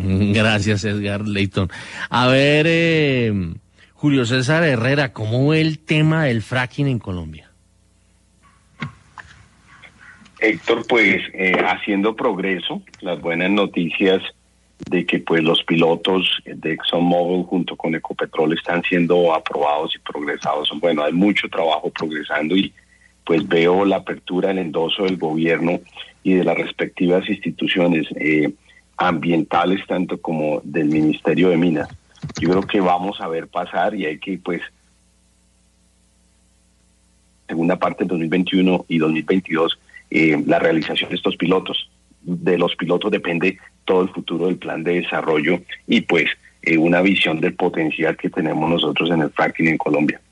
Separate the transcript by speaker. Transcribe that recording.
Speaker 1: Gracias, Edgar Leyton. A ver, Julio César Herrera, ¿cómo ve el tema del fracking en Colombia?
Speaker 2: Héctor, pues haciendo progreso, las buenas noticias de que pues los pilotos de ExxonMobil junto con Ecopetrol están siendo aprobados y progresados. Bueno, hay mucho trabajo progresando y pues veo la apertura, el endoso del gobierno y de las respectivas instituciones ambientales, tanto como del Ministerio de Minas. Yo creo que vamos a ver pasar y hay que pues segunda parte de 2021 y 2022 la realización de estos pilotos. De los pilotos depende todo el futuro del plan de desarrollo y pues una visión del potencial que tenemos nosotros en el fracking en Colombia.